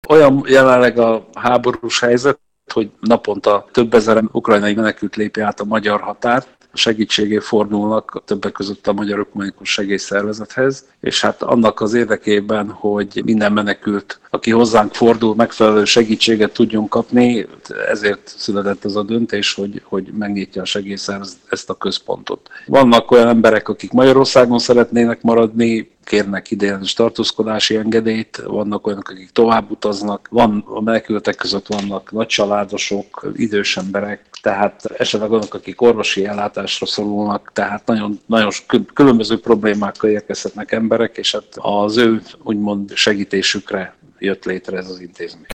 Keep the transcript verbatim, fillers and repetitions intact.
Olyan jelenleg a háborús helyzet, hogy naponta több ezer ukrajnai menekült lépi át a magyar határt, segítségért fordulnak többek között a Magyar Ökumenikus Segélyszervezethez, és hát annak az érdekében, hogy minden menekült, aki hozzánk fordul, megfelelő segítséget tudjon kapni, ezért született az a döntés, hogy, hogy megnyitja a segélyszervezet ezt a központot. Vannak olyan emberek, akik Magyarországon szeretnének maradni, kérnek ideiglenes tartózkodási engedélyt, vannak olyanok, akik tovább utaznak, van, a menekültek között vannak nagycsaládosok, idős emberek, tehát esetleg olyanok, akik orvosi ellátásra szorulnak, tehát nagyon, nagyon különböző problémákkal érkezhetnek emberek, és hát az ő úgymond segítésükre jött létre ez az intézmény.